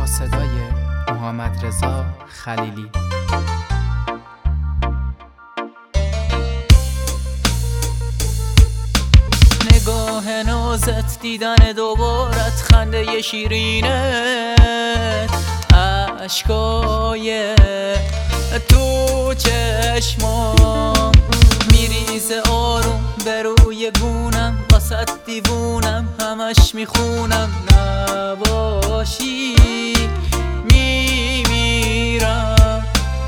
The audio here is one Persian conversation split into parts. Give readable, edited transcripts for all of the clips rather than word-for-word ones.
با صدای محمد رضا خلیلی. نگاه نازت، دیدن دوبارت، خنده شیرینت، عشقای تو چشمام میریزه آروم به روی گونم، واسه دیوونم همش میخونم، نباشی میمیرم.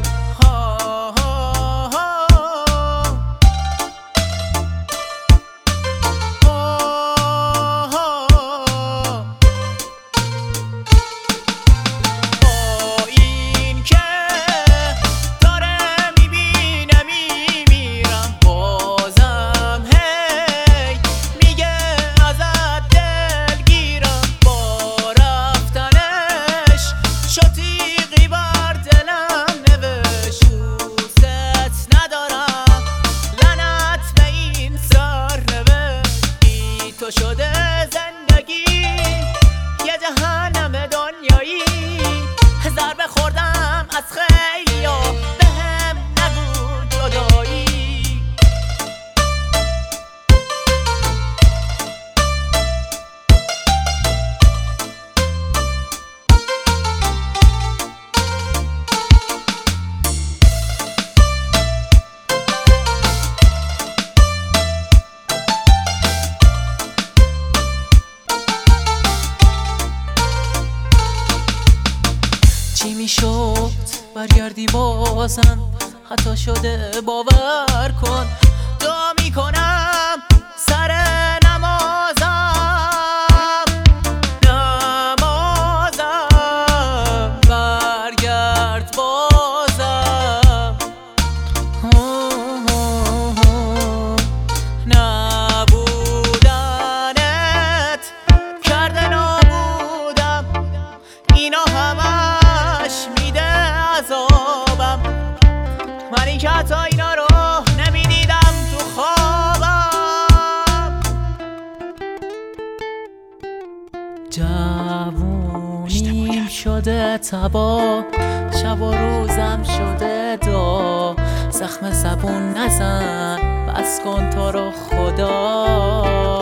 تو شده زندگی یه جهنم دنیایی، ضربه خوردم از خیلیا، بهم نگو جدایی. چی میشد برگردی بازم، خطا شده باور کن، دعا میکنم سر نمازم برگرد بازم. نبودنت کرده نابودم، اینا همش میده عذابم، من این که حتی اینا رو نمیدیدم تو خوابم. جوونیم شده تبا، شب و روزم شده دا، زخم زبون نزن بس کن تو رو خدا.